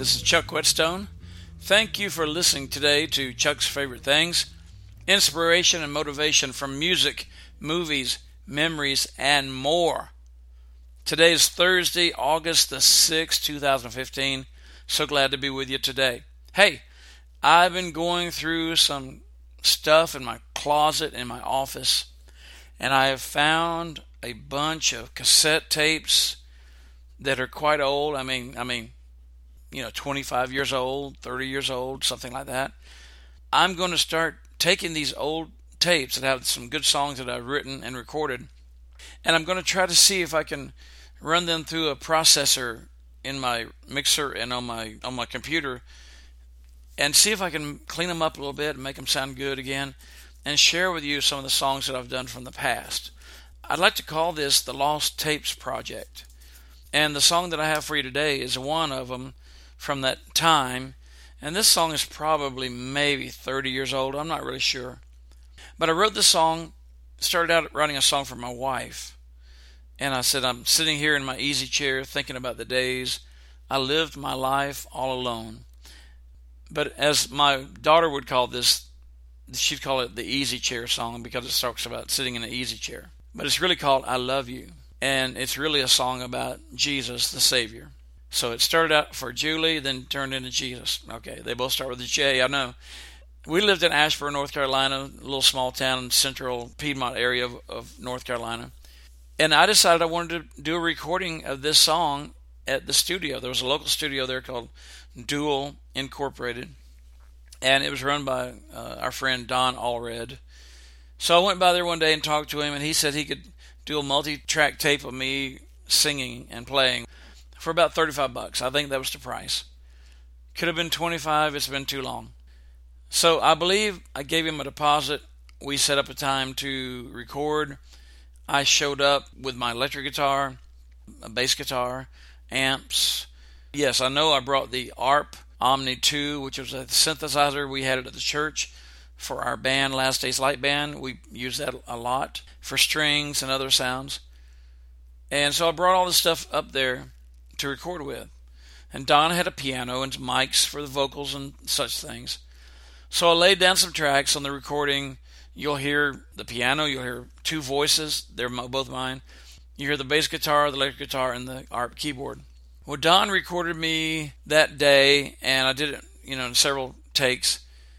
This is Chuck Whetstone. Thank you for listening today to Chuck's Favorite Things. Inspiration and motivation from music, movies, memories, and more. Today is Thursday, August the 6th, 2015. So glad to be with you today. Hey, I've been going through some stuff in my closet in my office, and I have found a bunch of cassette tapes that are quite old. I mean, 25 years old, 30 years old, something like that. I'm going to start taking these old tapes that have some good songs that I've written and recorded, and I'm going to try to see if I can run them through a processor in my mixer and on my computer, and see if I can clean them up a little bit and make them sound good again, and share with you some of the songs that I've done from the past. I'd like to call this the Lost Tapes Project, and the song that I have for you today is one of them from that time, and this song is probably maybe 30 years old. I'm not really sure, but I wrote this song, started out writing a song for my wife, and I said, I'm sitting here in my easy chair thinking about the days I lived my life all alone. But as my daughter would call this, she'd call it the easy chair song because it talks about sitting in an easy chair, but it's really called I Love You, and it's really a song about Jesus the Savior. So it started out for Julie, then turned into Jesus. Okay, they both start with a J, I know. We lived in Asheboro, North Carolina, a little small town in central Piedmont area of North Carolina. And I decided I wanted to do a recording of this song at the studio. There was a local studio there called Dual Incorporated, and it was run by our friend Don Allred. So I went by there one day and talked to him, and he said he could do a multi-track tape of me singing and playing for about $35. I think that was the price. Could have been $25. It's been too long. So I believe I gave him a deposit. We set up a time to record. I showed up with my electric guitar, a bass guitar, amps. Yes, I know I brought the ARP Omni 2, which was a synthesizer. We had it at the church for our band, Last Days Light Band. We used that a lot for strings and other sounds. And so I brought all this stuff up there to record with. And Don had a piano and mics for the vocals and such things. So I laid down some tracks on the recording. You'll hear the piano, you'll hear two voices, they're both mine. You hear the bass guitar, the electric guitar, and the ARP keyboard. Well, Don recorded me that day, and I did it, in several takes.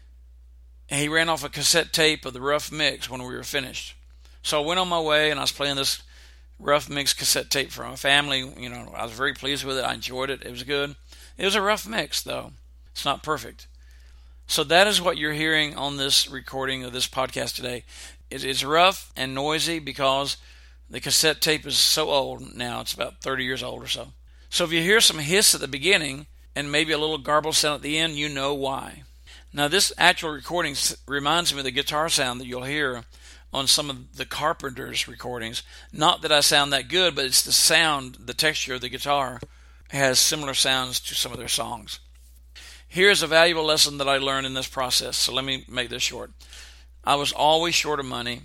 And he ran off a cassette tape of the rough mix when we were finished. So I went on my way, and I was playing this rough mix cassette tape for my family. I was very pleased with it. I enjoyed it. It was good. It was a rough mix, though. It's not perfect. So that is what you're hearing on this recording of this podcast today. It's rough and noisy because the cassette tape is so old now. It's about 30 years old or so. So if you hear some hiss at the beginning and maybe a little garble sound at the end, you know why. Now this actual recording reminds me of the guitar sound that you'll hear on some of the Carpenters recordings. Not that I sound that good, but it's the sound, the texture of the guitar has similar sounds to some of their songs. Here's a valuable lesson that I learned in this process, so let me make this short. I was always short of money,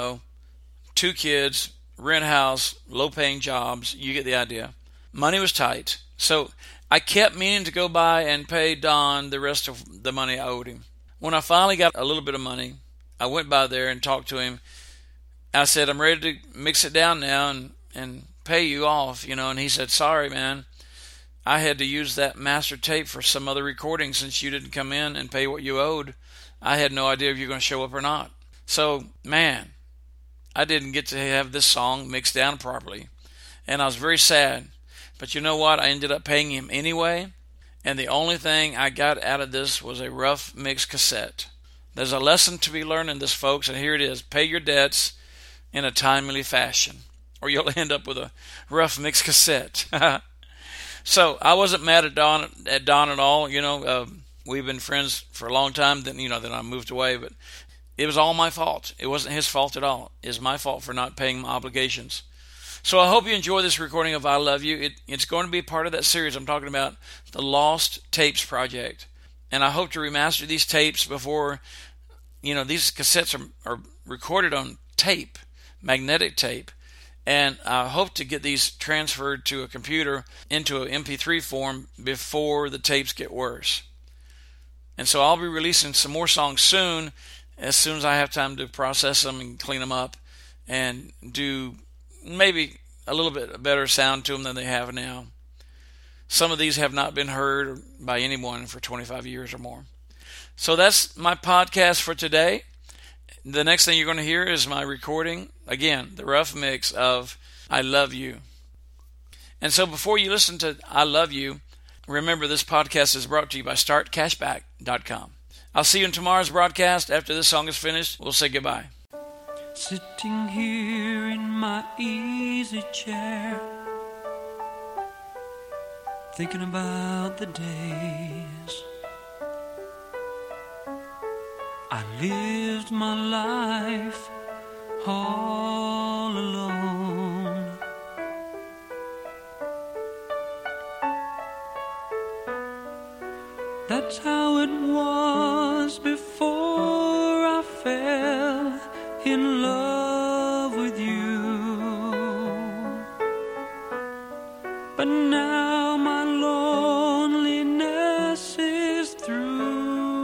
2 kids, rent house, low-paying jobs, you get the idea. Money was tight, so I kept meaning to go by and pay Don the rest of the money I owed him. When I finally got a little bit of money, I went by there and talked to him. I said, I'm ready to mix it down now and pay you off, and he said, sorry, man. I had to use that master tape for some other recording since you didn't come in and pay what you owed. I had no idea if you were going to show up or not. So, man, I didn't get to have this song mixed down properly, and I was very sad. But you know what? I ended up paying him anyway, and the only thing I got out of this was a rough mix cassette. There's a lesson to be learned in this, folks, and here it is. Pay your debts in a timely fashion, or you'll end up with a rough mix cassette. So I wasn't mad at Don at all. We've been friends for a long time. Then I moved away, but it was all my fault. It wasn't his fault at all. It's my fault for not paying my obligations. So I hope you enjoy this recording of I Love You. It's going to be part of that series I'm talking about, the Lost Tapes Project. And I hope to remaster these tapes before, these cassettes are recorded on tape, magnetic tape. And I hope to get these transferred to a computer into an MP3 form before the tapes get worse. And so I'll be releasing some more songs soon as I have time to process them and clean them up and do maybe a little bit better sound to them than they have now. Some of these have not been heard by anyone for 25 years or more. So that's my podcast for today. The next thing you're going to hear is my recording, again, the rough mix of I Love You. And so before you listen to I Love You, remember this podcast is brought to you by StartCashback.com. I'll see you in tomorrow's broadcast. After this song is finished, we'll say goodbye. Sitting here in my easy chair, thinking about the days I lived my life all alone. That's how it was before I fell in love with you. But now my loneliness is through.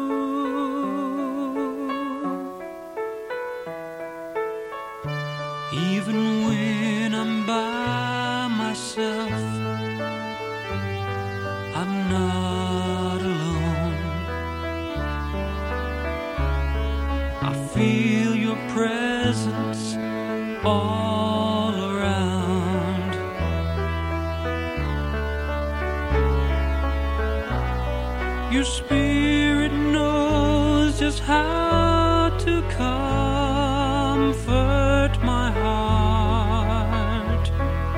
Even when I'm by myself, I'm not alone. I feel your presence all around. Your spirit knows just how to comfort my heart.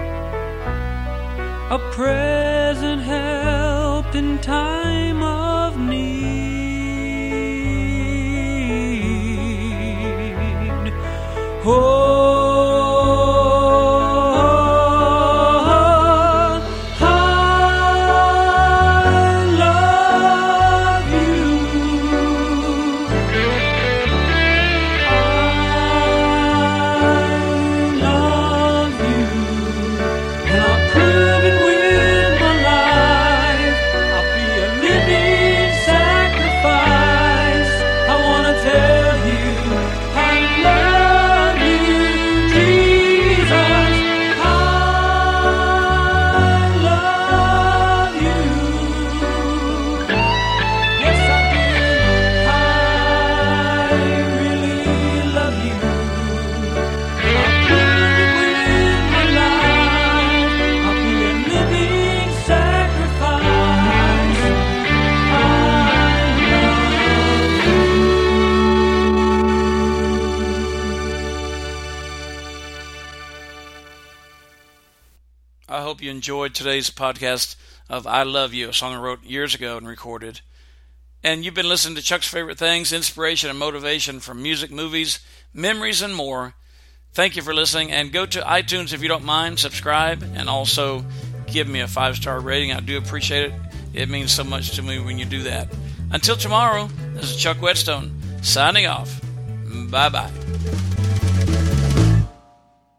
A present help in time of need. I hope you enjoyed today's podcast of I Love You, a song I wrote years ago and recorded. And you've been listening to Chuck's Favorite Things, inspiration and motivation from music, movies, memories, and more. Thank you for listening, and go to iTunes if you don't mind, subscribe, and also give me a 5-star rating. I do appreciate it. It means so much to me when you do that. Until tomorrow, this is Chuck Whetstone signing off. Bye-bye.